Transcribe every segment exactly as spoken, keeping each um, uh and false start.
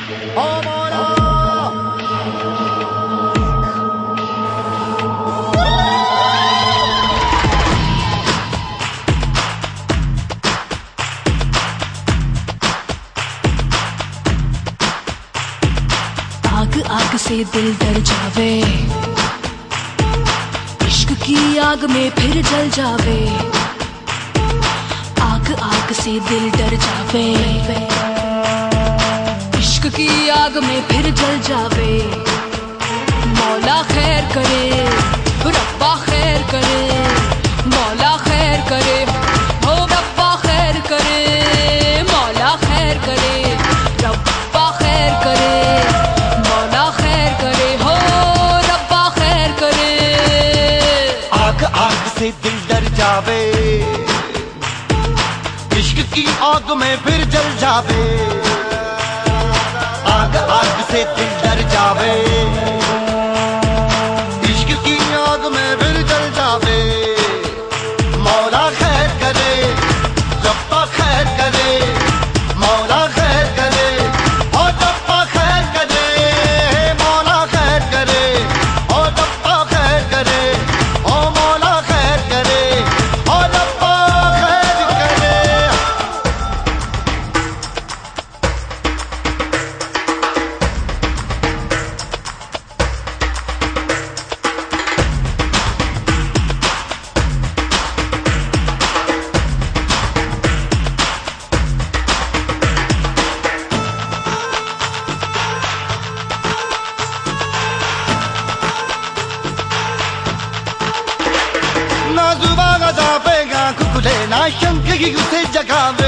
ओ मौला आग आग से दिल डर जावे, इश्क की आग में फिर जल जावे। आग आग से दिल डर जावे, इश्क की आग में फिर जल जावे। मौला खैर करे, रब्बा खैर करे, मौला खैर करे, हो रब्बा खैर करे, मौला खैर करे, रब्बा खैर करे, मौला खैर करे, हो रब्बा खैर करे। आग आग से दिल डर जावे, इश्क की आग में फिर जल जावे। आग आग से दिल डर जावे, इश्क की आग में फिर जल जावे। मौला खैर करे, रब्बा खैर करे, मौला खैर करे, और रब्बा खैर करे, मौला खैर करे, और रब्बा खैर करे, ओ मौला खैर करे, और रब्बा खैर करे। ना जुबान जापेगा खुले ना शंख की उसे जगावे।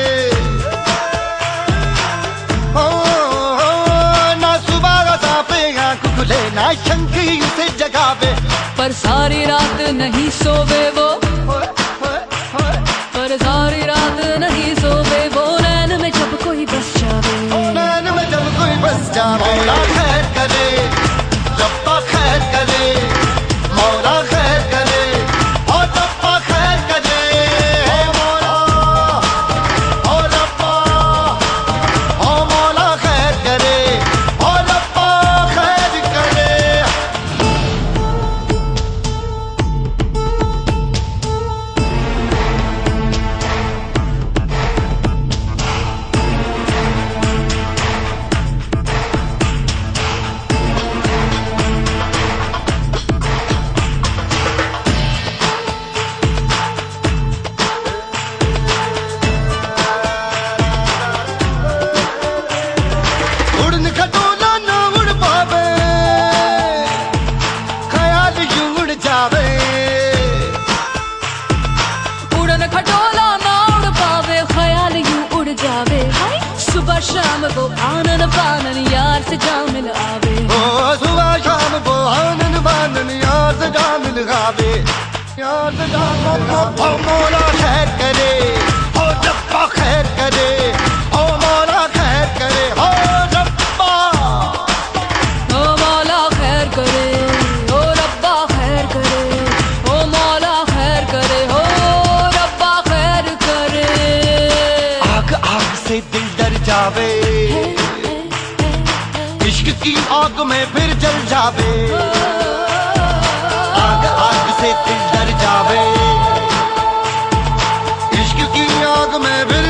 ओ, ओ, ना जुबान जापेगा खुले ना शंख की उसे जगावे। पर सारी रात नहीं सोवे वो, पर सारी रात नहीं सोवे वो। नैन में जब कोई बस जावे, नैन में जब कोई बस जावे। मौला खैर करे, रब्बा खैर करे, मौला खैर करे, और रब्बा खैर करे, ओ मौला, ओ रब्बा, ओ मौला खैर करे, और रब्बा खैर करे। उड़न खटोला ना उड़ पावे, ख्याल यूं उड़ जावे। उड़न खटोला ना उड़ पावे, ख्याल यूं उड़ जावे। हाय सुबह शाम वो आनन पानन यार से जा मिल आवे। ओ सुबह शाम वो आनन बानन यार से जा मिल गावे, यार से जा मिल गावे। ओ मौला खैर करे, ओ रब्बा खैर करे, ओ मौला खैर करे, ओ रब्बा। ओ मौला खैर करे, ओ रब्बा खैर करे, ओ मौला खैर करे, हो रब्बा खैर करे। आग आग से दिल डर जावे, इश्क की आग में फिर जल जावे। आग आग से दिल डर जावे, इश्क की आग में फिर